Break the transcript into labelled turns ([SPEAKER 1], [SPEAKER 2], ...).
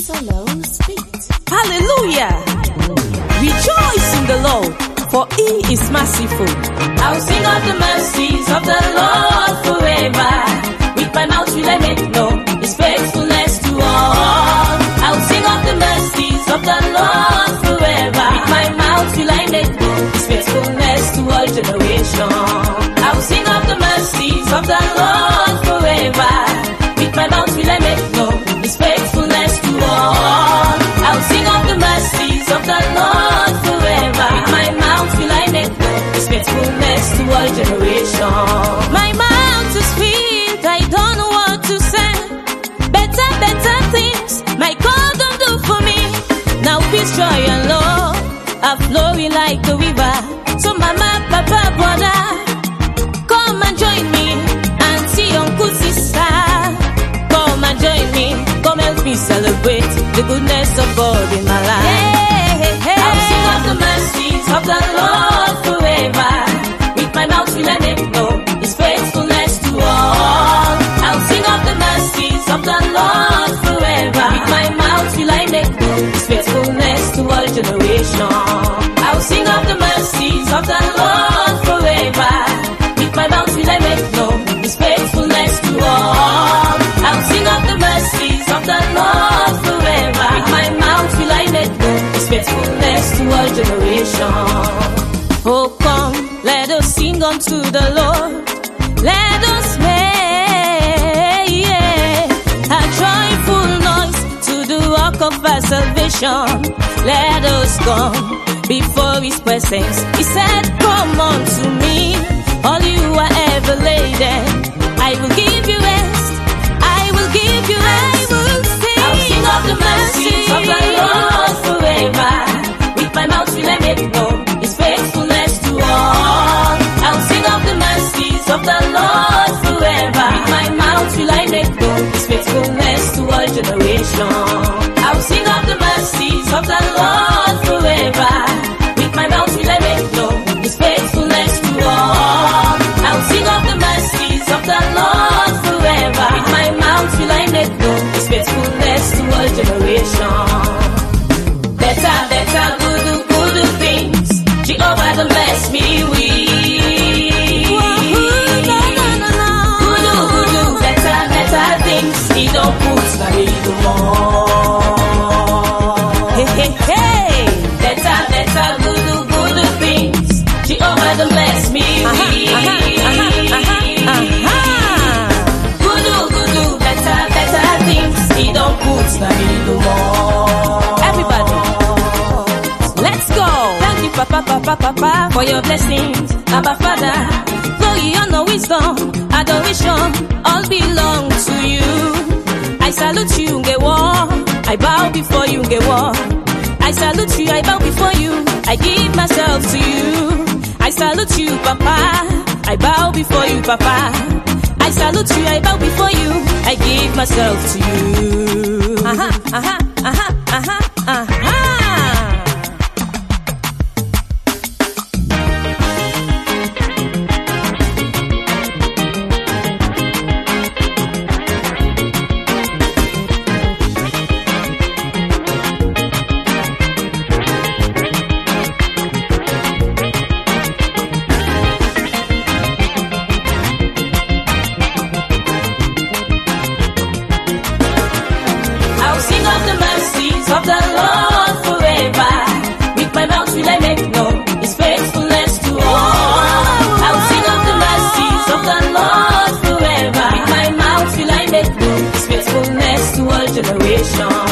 [SPEAKER 1] Solo Speak.
[SPEAKER 2] Hallelujah! Rejoice in the Lord, for He is merciful.
[SPEAKER 3] I'll sing of the mercies of the Lord forever. With my mouth will I make known His faithfulness to all. I'll sing of the mercies of the Lord forever. With my mouth will I make known His faithfulness to all generations. I'll sing of the mercies of the Lord forever. With my mouth will I make known His faithfulness to all. I'll sing of the mercies of the Lord forever. With my mouth will I make known His faithfulness to all generations.
[SPEAKER 2] My mouth is filled, I don't know what to say. Better things my God don't do for me. Now peace, joy and love are flowing like a river. So mama, papa, brother, come and join me. Auntie, uncle, sister, come and join me. Come help me celebrate the goodness of God in my life. Hey.
[SPEAKER 3] I'll sing of the mercies of the Lord forever. With my mouth will I make known His faithfulness to all. I'll sing of the mercies of the Lord forever. With my mouth will I make known His faithfulness to all generations. I'll sing of the mercies of the Lord forever. With my mouth will I make known His faithfulness to all. I'll sing of the mercies of the Lord forever. With my mouth will I make known His faithfulness to all generations.
[SPEAKER 2] Oh, come, let us sing unto the Lord. Let us make a joyful noise to the rock of our salvation. Let us come before His presence. He said, come unto me, all you who are heavy laden. I will give you rest. I will give you rest. I will sing.
[SPEAKER 3] I'll sing of the mercies of the Lord forever. With my mouth will I make known His faithfulness to all. I'll sing of the mercies of the Lord forever. With my mouth will I make known His faithfulness to all generations. I'll sing of the mercies of the Lord forever. With my mouth will I make known His faithfulness to all. I'll sing of the mercies of the Lord forever. With my mouth will I make known His faithfulness to all generations. Better, good things Jehovah done bless me with. Good, better things He don't put me no more.
[SPEAKER 2] Hey.
[SPEAKER 3] Better, good things Jehovah done bless me with. Good, better things He don't put me no more.
[SPEAKER 2] Everybody, let's go. Thank you, Papa, for your blessings. Abba, Father, glory, honor, wisdom, adoration, all belong to you. I salute you, Ngewo. I bow before you, Ngewo. I salute you, I bow before you. I give myself to you. I salute you, Papa. I bow before you, Papa. I salute you, I bow before you. I give myself to you.
[SPEAKER 3] I'll sing of the mercies of the Lord forever. With my mouth will I make known His faithfulness to all. I'll sing of the mercies of the Lord forever. With my mouth will I make known His faithfulness to all generations.